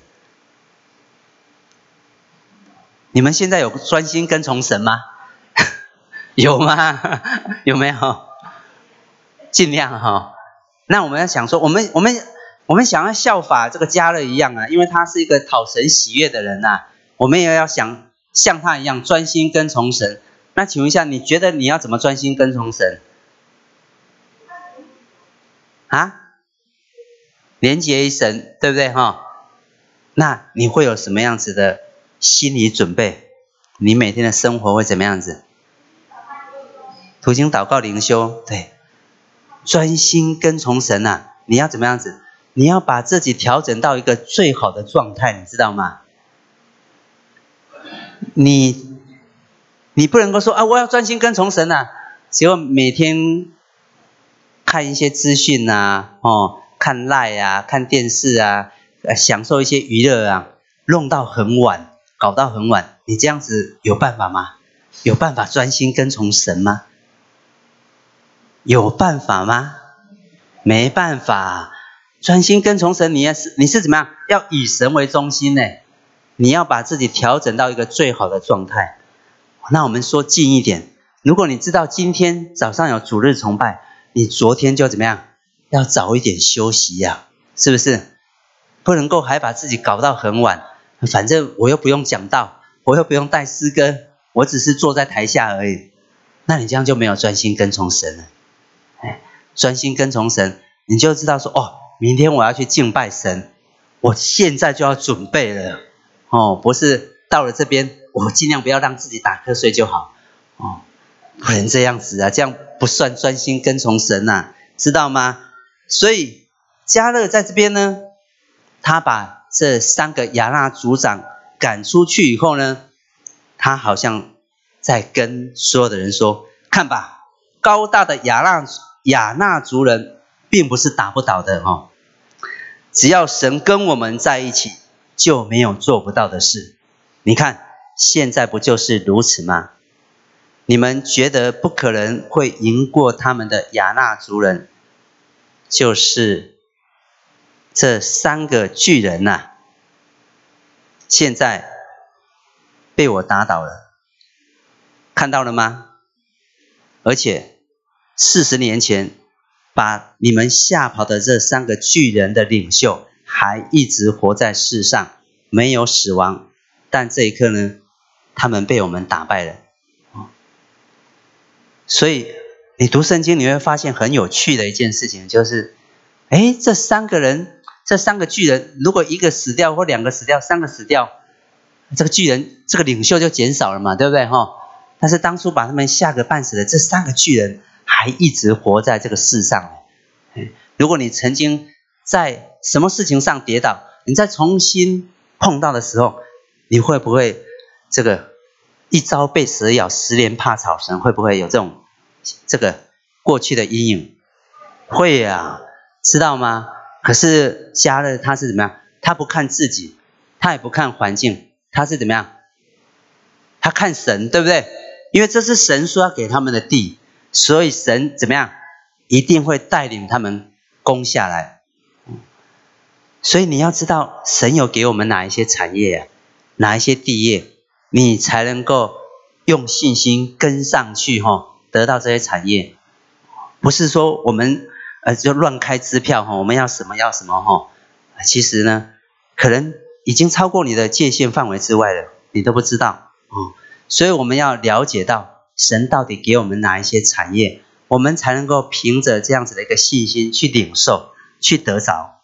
你们现在有专心跟从神吗？有吗？有没有？尽量哈、哦。 那我们要想说，我们我们我们想要效法这个迦勒一样啊，因为他是一个讨神喜悦的人啊，我们也要想像他一样专心跟从神。那请问一下，你觉得你要怎么专心跟从神？啊？连结于神，对不对哈？那你会有什么样子的心理准备？你每天的生活会怎么样子？读经、祷告、灵修，对，专心跟从神啊！你要怎么样子？你要把自己调整到一个最好的状态，你知道吗？你你不能够说啊，我要专心跟从神啊，结果每天看一些资讯啊，哦，看 LINE 啊，看电视啊，呃，享受一些娱乐啊，弄到很晚，搞到很晚，你这样子有办法吗？有办法专心跟从神吗？有办法吗？没办法。专心跟从神，你也是你是怎么样？要以神为中心呢？你要把自己调整到一个最好的状态。那我们说近一点，如果你知道今天早上有主日崇拜，你昨天就怎么样？要早一点休息呀、啊，是不是？不能够还把自己搞到很晚，反正我又不用讲道，我又不用带诗歌，我只是坐在台下而已。那你这样就没有专心跟从神了。哎，专心跟从神，你就知道说，哦，明天我要去敬拜神，我现在就要准备了。哦，不是到了这边，我尽量不要让自己打瞌睡就好。哦，不能这样子啊，这样不算专心跟从神啊，知道吗？所以迦勒在这边呢，他把这三个亚衲族长赶出去以后呢，他好像在跟所有的人说，看吧，高大的亚衲亚衲族人并不是打不倒的哦，只要神跟我们在一起，就没有做不到的事。你看现在不就是如此吗？你们觉得不可能会赢过他们的亚衲族人，就是这三个巨人啊，现在被我打倒了，看到了吗？而且四十年前把你们吓跑的这三个巨人的领袖还一直活在世上，没有死亡，但这一刻呢，他们被我们打败了。所以你读圣经你会发现很有趣的一件事情，就是诶，这三个人这三个巨人，如果一个死掉或两个死掉，三个死掉，这个巨人这个领袖就减少了嘛，对不对哈？但是当初把他们吓个半死的这三个巨人还一直活在这个世上。如果你曾经在什么事情上跌倒，你再重新碰到的时候，你会不会这个一朝被蛇咬，十年怕草绳？会不会有这种这个过去的阴影？会啊，知道吗？可是迦勒他是怎么样？他不看自己，他也不看环境，他是怎么样？他看神，对不对？因为这是神说要给他们的地，所以神怎么样？一定会带领他们攻下来。所以你要知道，神有给我们哪一些产业啊，哪一些地业，你才能够用信心跟上去哈、哦，得到这些产业。不是说我们呃就乱开支票哈，我们要什么要什么哈，其实呢，可能已经超过你的界限范围之外了，你都不知道哦。所以我们要了解到神到底给我们哪一些产业，我们才能够凭着这样子的一个信心去领受，去得着。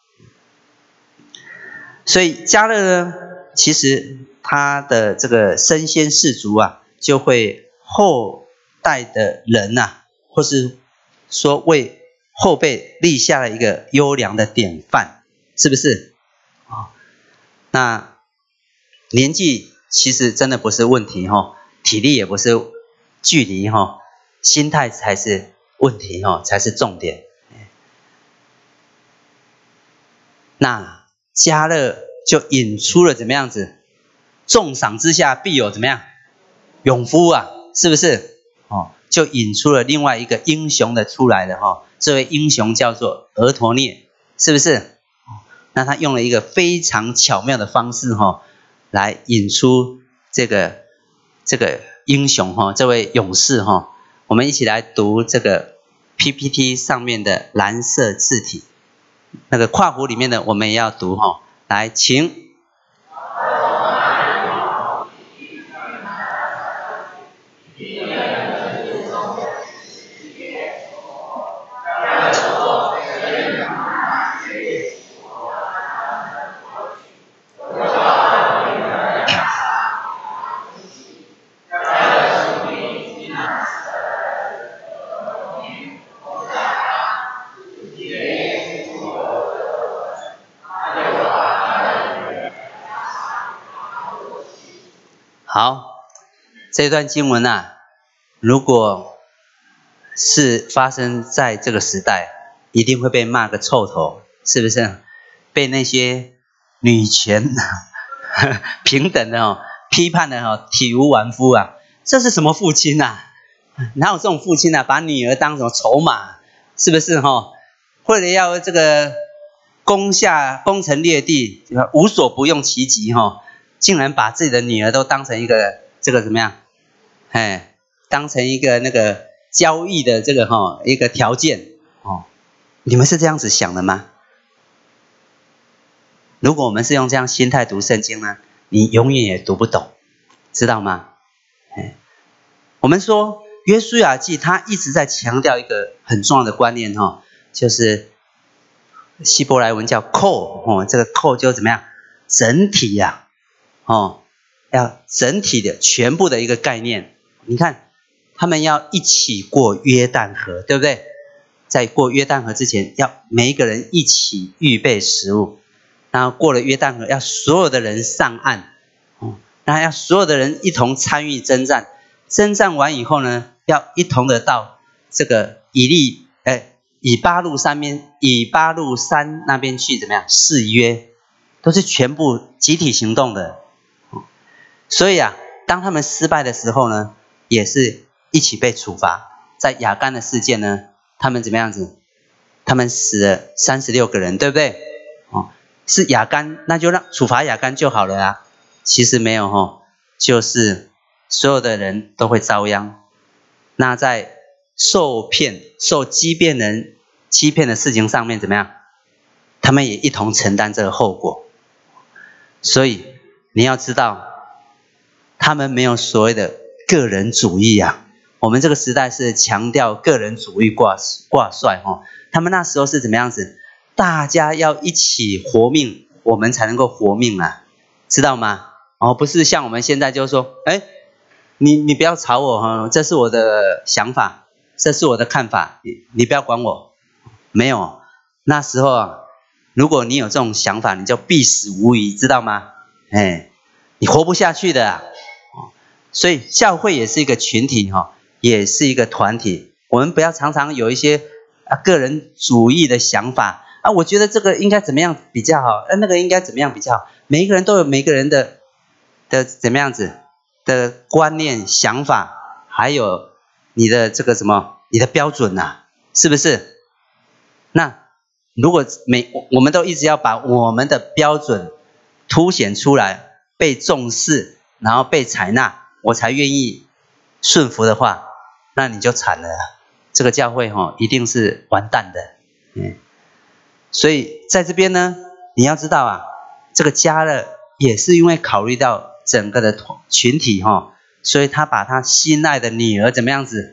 所以迦勒呢，其实他的这个身先士卒啊，就会后代的人啊，或是说为后辈立下了一个优良的典范，是不是？哦，那年纪其实真的不是问题哈、哦，体力也不是，距离哈、哦，心态才是问题哈、哦，才是重点。那迦勒就引出了怎么样子？重赏之下必有怎么样？勇夫啊，是不是？哦，就引出了另外一个英雄的出来了哈、哦。这位英雄叫做俄陀聶，是不是？那他用了一个非常巧妙的方式哈、哦，来引出这个这个英雄哈、哦，这位勇士哈、哦。我们一起来读这个 P P T 上面的蓝色字体，那个括弧里面的我们也要读哈、哦。来，请。好，这段经文啊，如果是发生在这个时代，一定会被骂个臭头，是不是？被那些女权平等的哦批判的哦体无完肤啊！这是什么父亲啊？哪有这种父亲啊？把女儿当什么筹码？是不是哈、哦？为了要这个攻下攻城略地，无所不用其极哈、哦。竟然把自己的女儿都当成一个这个怎么样？哎，当成一个那个交易的这个哈、哦、一个条件哦，你们是这样子想的吗？如果我们是用这样心态读圣经呢，你永远也读不懂，知道吗？哎，我们说约书亚记他一直在强调一个很重要的观念哈、哦，就是希伯来文叫扣哦，这个扣就怎么样？整体呀、啊。哦，要整体的全部的一个概念。你看，他们要一起过约旦河，对不对？在过约旦河之前，要每一个人一起预备食物，然后过了约旦河，要所有的人上岸，哦，然后要所有的人一同参与征战。征战完以后呢，要一同的到这个以利，哎，以巴路山边，以巴路山那边去怎么样誓约，都是全部集体行动的。所以啊，当他们失败的时候呢，也是一起被处罚。在亚干的事件呢，他们怎么样子？他们死了三十六个人，对不对？哦，是亚干，那就让处罚亚干就好了啊。其实没有哦，就是所有的人都会遭殃。那在受骗、受欺骗人欺骗的事情上面怎么样？他们也一同承担这个后果。所以你要知道。他们没有所谓的个人主义啊，我们这个时代是强调个人主义挂挂帅哦。他们那时候是怎么样子？大家要一起活命，我们才能够活命啊，知道吗？哦，不是像我们现在就说，哎，你你不要吵我哈，这是我的想法，这是我的看法，你你不要管我。没有，那时候啊，如果你有这种想法，你就必死无疑，知道吗？哎，你活不下去的啊。所以教会也是一个群体哈，也是一个团体。我们不要常常有一些啊个人主义的想法啊，我觉得这个应该怎么样比较好，那个应该怎么样比较好。每一个人都有每个人的的怎么样子的观念、想法，还有你的这个什么，你的标准呐、啊，是不是？那如果每我们都一直要把我们的标准凸显出来，被重视，然后被采纳。我才愿意顺服的话，那你就惨了，这个教会哈、哦、一定是完蛋的。嗯，所以在这边呢，你要知道啊，这个加勒也是因为考虑到整个的群体哈、哦，所以他把他心爱的女儿怎么样子？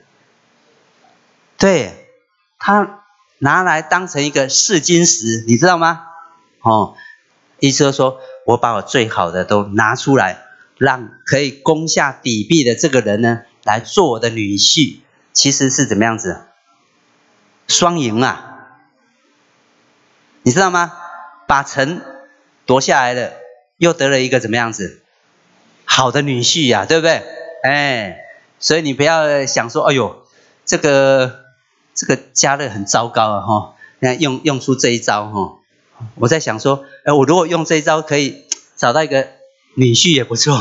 对，他拿来当成一个试金石，你知道吗？哦，意思就是说我把我最好的都拿出来。让可以攻下底壁的这个人呢，来做我的女婿，其实是怎么样子？双赢啊，你知道吗？把城夺下来了，又得了一个怎么样子？好的女婿呀、啊，对不对？哎，所以你不要想说，哎呦，这个这个加勒很糟糕啊，哈，那用用出这一招哈。我在想说，哎，我如果用这一招，可以找到一个。女婿也不错，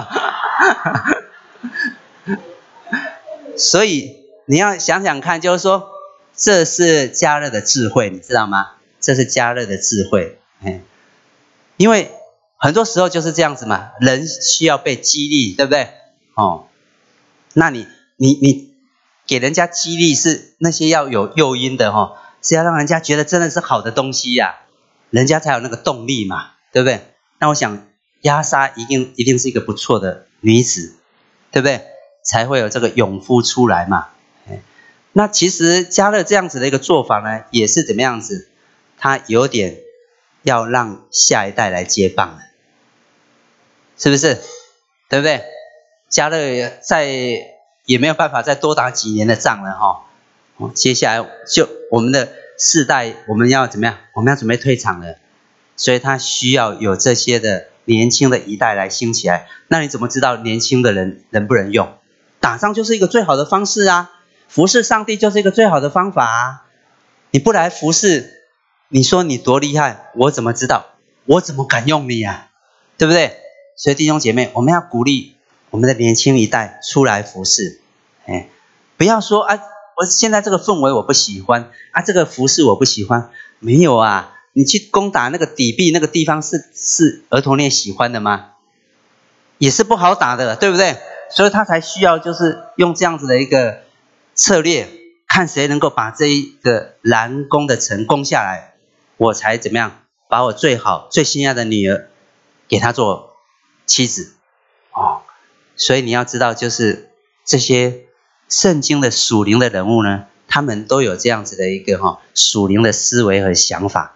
所以你要想想看，就是说，这是加勒的智慧，你知道吗？这是加勒的智慧，哎，因为很多时候就是这样子嘛，人需要被激励，对不对？哦，那你你你给人家激励是那些要有诱因的哈，是要让人家觉得真的是好的东西呀、啊，人家才有那个动力嘛，对不对？那我想压莎一定一定是一个不错的女子，对不对？才会有这个勇夫出来嘛。那其实迦勒这样子的一个做法呢，也是怎么样子？他有点要让下一代来接棒了，是不是？对不对？迦勒在也没有办法再多打几年的仗了哈、哦。接下来就我们的世代，我们要怎么样？我们要准备退场了，所以他需要有这些的年轻的一代来兴起来。那你怎么知道年轻的人能不能用？打仗就是一个最好的方式啊，服侍上帝就是一个最好的方法啊。你不来服侍，你说你多厉害，我怎么知道？我怎么敢用你啊？对不对？所以弟兄姐妹，我们要鼓励我们的年轻一代出来服侍，哎，不要说啊，我现在这个氛围我不喜欢啊，这个服侍我不喜欢，没有啊，你去攻打那个底壁那个地方是是俄陀聶喜欢的吗？也是不好打的，对不对？所以他才需要就是用这样子的一个策略，看谁能够把这一个蓝攻的城攻下来，我才怎么样把我最好最心爱的女儿给他做妻子哦。所以你要知道，就是这些圣经的属灵的人物呢，他们都有这样子的一个哈、哦、属灵的思维和想法。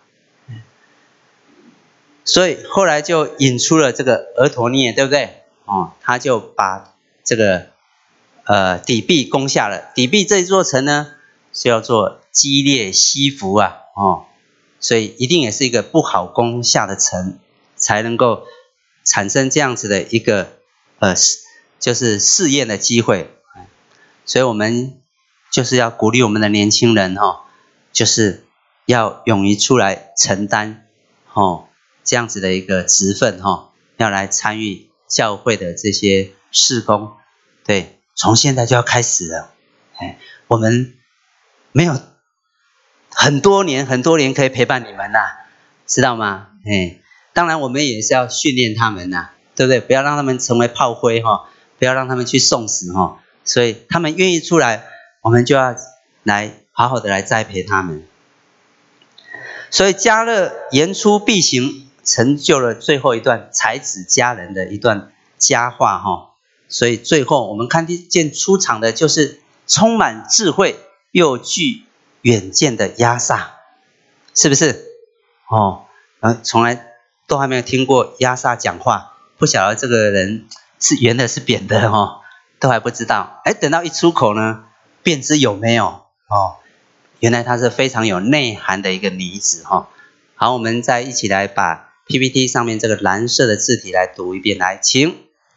所以后来就引出了这个俄陀聶，对不对？哦，他就把这个呃底壁攻下了。底壁这一座城呢，叫做基列西弗啊，哦，所以一定也是一个不好攻下的城，才能够产生这样子的一个呃，就是试验的机会。所以我们就是要鼓励我们的年轻人哈、哦，就是要勇于出来承担哦这样子的一个职分哈、哦，要来参与教会的这些事工。对，从现在就要开始了。哎，我们没有很多年很多年可以陪伴你们呐、啊，知道吗？哎，当然我们也是要训练他们呐、啊，对不对？不要让他们成为炮灰哈、哦，不要让他们去送死哈、哦。所以他们愿意出来，我们就要来好好的来栽培他们。所以迦勒言出必行，成就了最后一段才子佳人的一段佳话哈、哦。所以最后我们看见出场的就是充满智慧又具远见的押撒，是不是？哦，呃，从来都还没有听过押撒讲话，不晓得这个人是圆的是扁的哦，都还不知道。哎，等到一出口呢，便知有没有哦。原来她是非常有内涵的一个女子哈、哦。好，我们再一起来把 P P T 上面这个蓝色的字体来读一遍，来，请。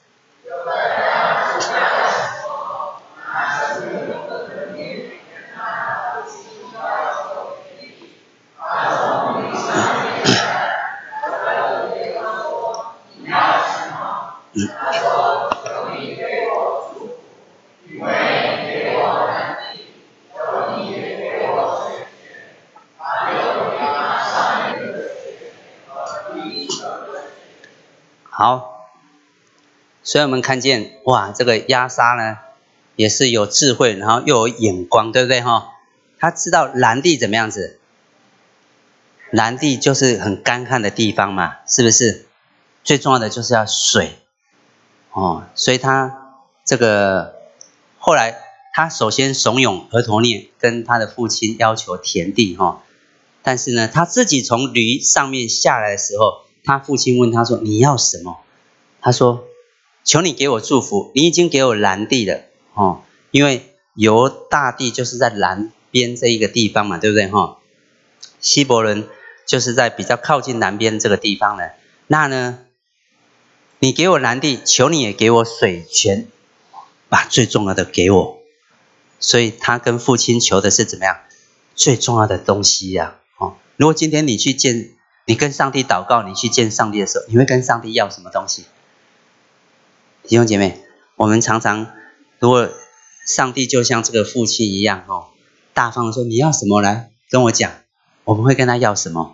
好，所以我们看见哇，这个押撒呢也是有智慧，然后又有眼光，对不对哈？他知道蓝地怎么样子，蓝地就是很干旱的地方嘛，是不是？最重要的就是要水哦，所以他这个后来他首先怂恿俄陀聶跟他的父亲要求田地哈，但是呢，他自己从驴上面下来的时候，他父亲问他说：“你要什么？”他说：“求你给我祝福，你已经给我蓝地了哦，因为犹大地就是在南边这一个地方嘛，对不对哈？希伯伦就是在比较靠近南边这个地方呢。那呢，你给我蓝地，求你也给我水泉，把最重要的给我。所以他跟父亲求的是怎么样？最重要的东西呀、啊！哦，如果今天你去见，你跟上帝祷告，你去见上帝的时候，你会跟上帝要什么东西？弟兄姐妹，我们常常如果上帝就像这个父亲一样哦，大方的说你要什么来跟我讲，我们会跟他要什么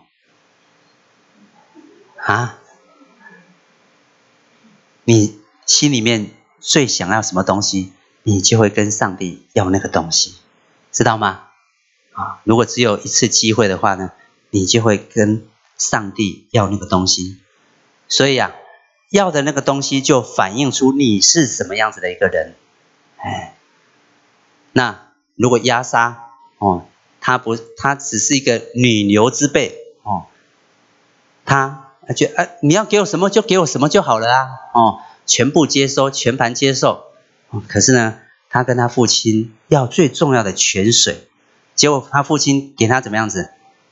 啊？你心里面最想要什么东西？ 你就会跟上帝要那个东西，知道吗？啊，如果只有一次机会的话呢，你就会跟上帝要那个东西。所以啊，要的那个东西就反映出你是什么样子的一个人。哎，那如果押沙哦，他不，他只是一个女流之辈哦，他觉得、啊、你要给我什么就给我什么就好了啊，哦，全部接收，全盘接受。哦、可是呢，他跟他父亲要最重要的泉水，结果他父亲给他怎么样子？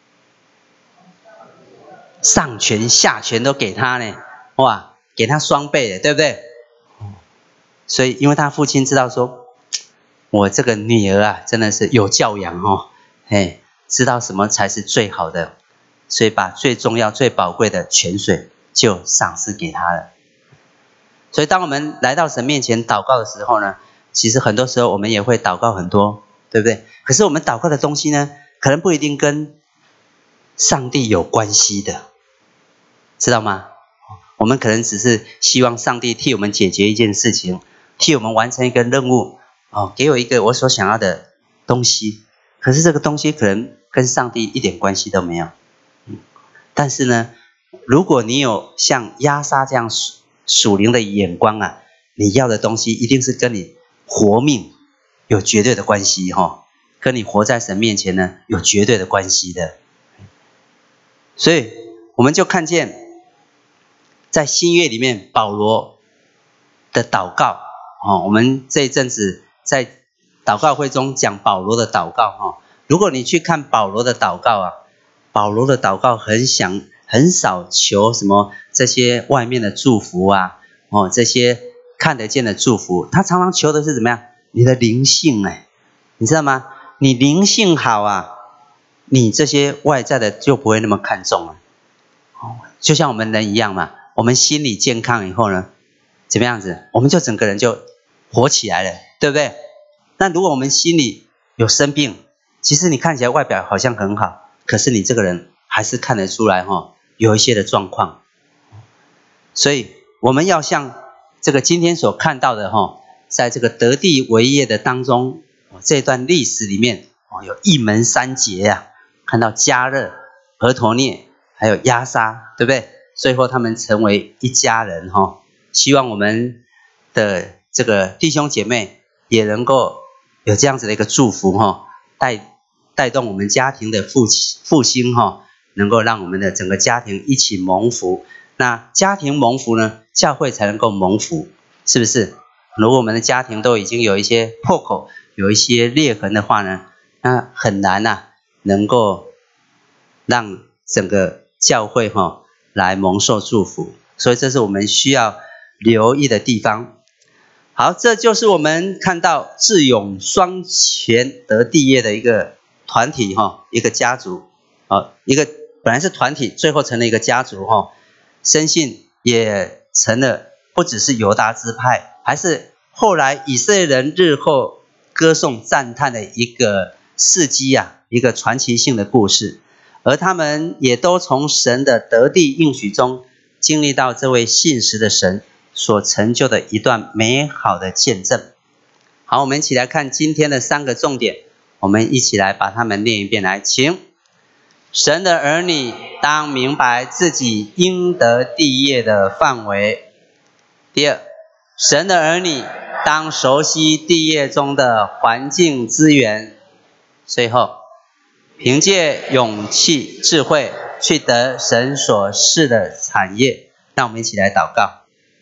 上泉下泉都给他呢，哇，给他双倍的，对不对？所以，因为他父亲知道说，我这个女儿啊，真的是有教养哦，哎，知道什么才是最好的，所以把最重要、最宝贵的泉水就赏赐给他了。所以，当我们来到神面前祷告的时候呢，其实很多时候我们也会祷告很多，对不对？可是我们祷告的东西呢，可能不一定跟上帝有关系的，知道吗？我们可能只是希望上帝替我们解决一件事情，替我们完成一个任务，哦，给我一个我所想要的东西。可是这个东西可能跟上帝一点关系都没有。嗯，但是呢，如果你有像押沙这样属属灵的眼光啊，你要的东西一定是跟你活命有绝对的关系哈、哦，跟你活在神面前呢有绝对的关系的。所以我们就看见，在新约里面保罗的祷告哦，我们这一阵子在祷告会中讲保罗的祷告哈、哦。如果你去看保罗的祷告啊，保罗的祷告很想很少求什么这些外面的祝福啊，哦，这些看得见的祝福，他常常求的是怎么样？你的灵性哎，你知道吗？你灵性好啊，你这些外在的就不会那么看重了。哦，就像我们人一样嘛，我们心理健康以后呢，怎么样子？我们就整个人就活起来了，对不对？那如果我们心里有生病，其实你看起来外表好像很好，可是你这个人还是看得出来哈、哦，有一些的状况。所以我们要像这个今天所看到的哈、哦，在这个得地为业的当中，哦、这段历史里面哦，有一门三杰呀、啊，看到迦勒、俄陀聶还有押沙，对不对？最后他们成为一家人哈、哦。希望我们的这个弟兄姐妹也能够有这样子的一个祝福哈、哦，带带动我们家庭的复复兴哈、哦，能够让我们的整个家庭一起蒙福。那家庭蒙福呢，教会才能够蒙福，是不是？如果我们的家庭都已经有一些破口，有一些裂痕的话呢，那很难啊，能够让整个教会哈、哦、来蒙受祝福。所以这是我们需要留意的地方。好，这就是我们看到智勇双全得地业的一个团体哈，一个家族啊，一个本来是团体，最后成了一个家族哈。深信也成了不只是犹大支派，还是后来以色列人日后歌颂赞叹的一个事迹啊，一个传奇性的故事。而他们也都从神的得地应许中经历到这位信实的神所成就的一段美好的见证。好，我们一起来看今天的三个重点，我们一起来把它们念一遍来，请。神的儿女当明白自己应得地业的范围。第二，神的儿女当熟悉地业中的环境资源。最后，凭借勇气、智慧去得神所赐的产业。让我们一起来祷告。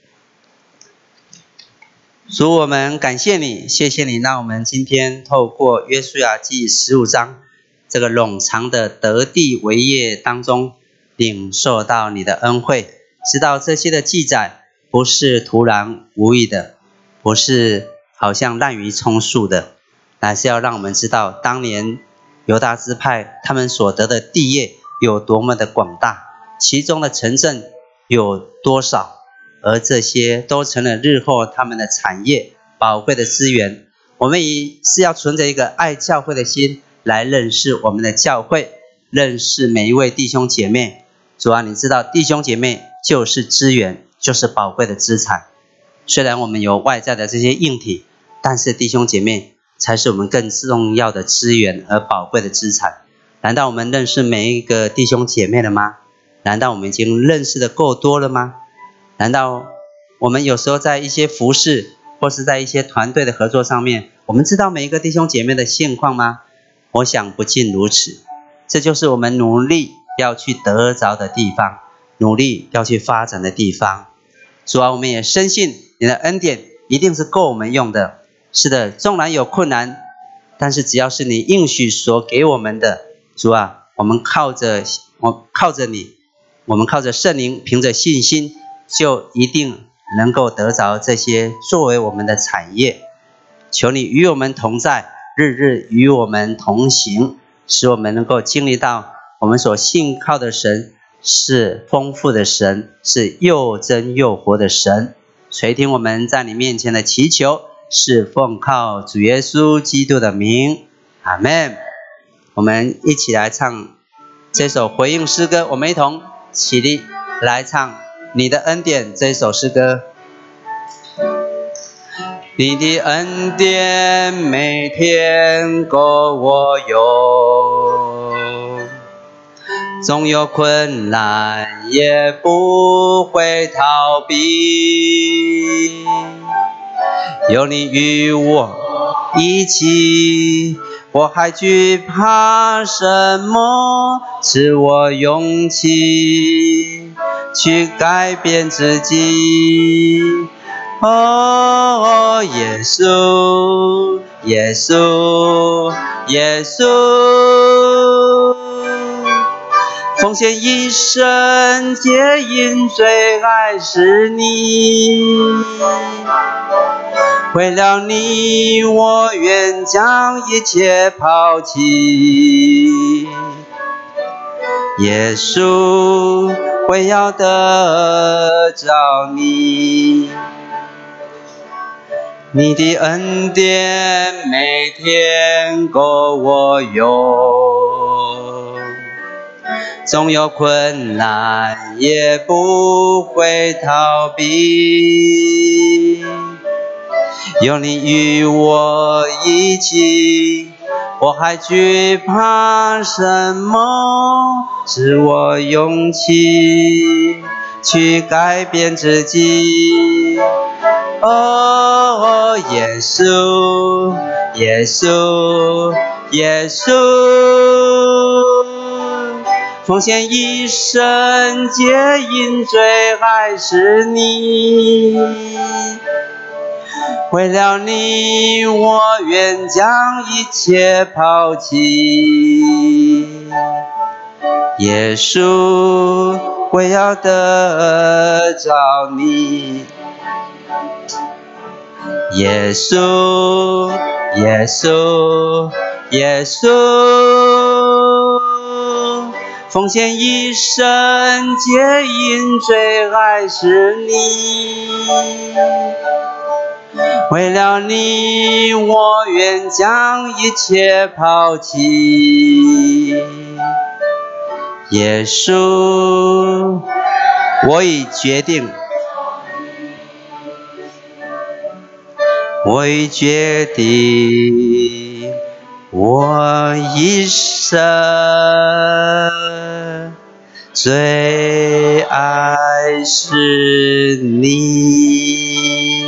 主，我们感谢你，谢谢你让我们今天透过约书亚记十五章这个冗长的得地为业当中，领受到你的恩惠，知道这些的记载不是突然无意的，不是好像滥竽充数的，乃是要让我们知道当年犹大支派他们所得的地业有多么的广大，其中的城镇有多少，而这些都成了日后他们的产业，宝贵的资源。我们也是要存着一个爱教会的心来认识我们的教会，认识每一位弟兄姐妹。主啊，你知道弟兄姐妹就是资源，就是宝贵的资产。虽然我们有外在的这些硬体， 但是弟兄姐妹才是我们更重要的资源和宝贵的资产。难道我们认识每一个弟兄姐妹了吗？难道我们已经认识的够多了吗？难道我们有时候在一些服事或是在一些团队的合作上面，我们知道每一个弟兄姐妹的现况吗？我想不尽如此。这就是我们努力要去得着的地方，努力要去发展的地方。主啊，我们也深信你的恩典一定是够我们用的。是的，纵然有困难，但是只要是你应许所给我们的，主啊，我们靠着我靠着你，我们靠着圣灵，凭着信心，就一定能够得着这些作为我们的产业。求你与我们同在，日日与我们同行，使我们能够经历到我们所信靠的神是丰富的神，是又真又活的神。垂听我们在你面前的祈求，是奉靠主耶稣基督的名，阿们。我们一起来唱这首回应诗歌，我们一同起立来唱你的恩典这首诗歌。你的恩典每天够我用，纵有困难也不会逃避，有你与我一起，我还惧怕什么？赐我勇气去改变自己。哦，耶稣，耶稣，耶稣，奉献一生，皆因最爱是你。为了你，我愿将一切抛弃。耶稣，为要得着你。你的恩典每天够我用，纵有困难也不会逃避，有你与我一起，我还惧怕什么？赐我勇气去改变自己。哦，耶稣，耶稣，耶稣，奉献一生，皆因最爱是你。为了你，我愿将一切抛弃。耶稣，我要得着你。耶稣，耶稣，耶稣，奉献一生，皆因最爱是你。为了你，我愿将一切抛弃。耶稣，我已决定。我已决定，我一生最爱是你。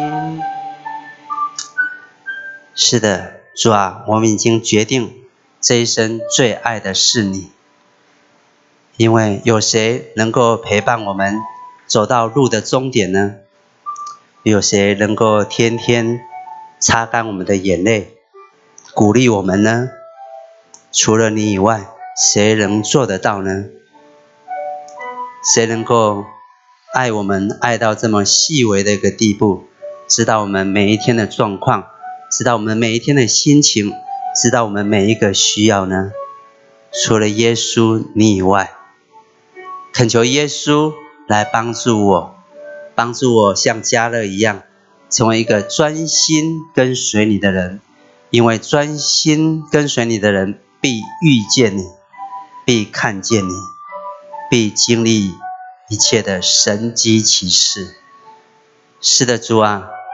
是的，主啊，我们已经决定这一生最爱的是你。因为有谁能够陪伴我们走到路的终点呢？有谁能够天天擦干我们的眼泪，鼓励我们呢？除了你以外，谁能做得到呢？谁能够爱我们爱到这么细微的一个地步，知道我们每一天的状况，知道我们每一天的心情，知道我们每一个需要呢？除了耶稣你以外，恳求耶稣来帮助我，帮助我像迦勒一样，成为一个专心跟随你的人。因为专心跟随你的人，必遇见你，必看见你，必经历一切的神迹奇事。是的，主啊，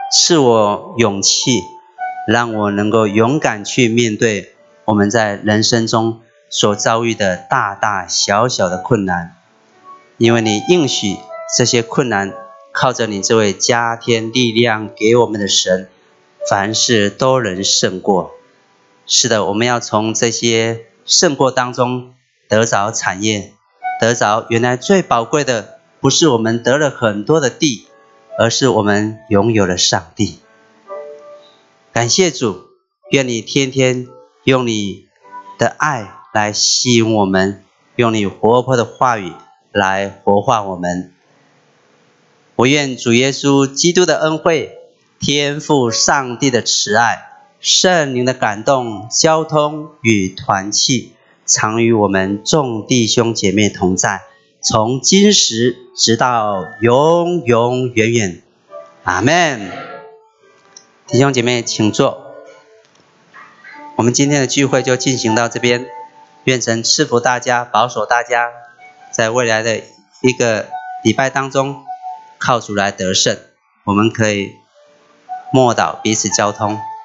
赐我勇气，让我能够勇敢去面对我们在人生中所遭遇的大大小小的困难。因为你应许这些困难，靠着你这位加添力量给我们的神，凡事都能胜过。是的，我们要从这些胜过当中得着产业，得着原来最宝贵的，不是我们得了很多的地，而是我们拥有了上帝。感谢主，愿你天天用你的爱来吸引我们，用你活泼的话语来活化我们。我愿主耶稣基督的恩惠，天父上帝的慈爱，圣灵的感动、交通与团契，常与我们众弟兄姐妹同在，从今时直到永永远远。阿们。弟兄姐妹请坐。我们今天的聚会就进行到这边，愿神赐福大家，保守大家，在未来的一个礼拜当中靠主来得胜。我们可以默祷，彼此交通。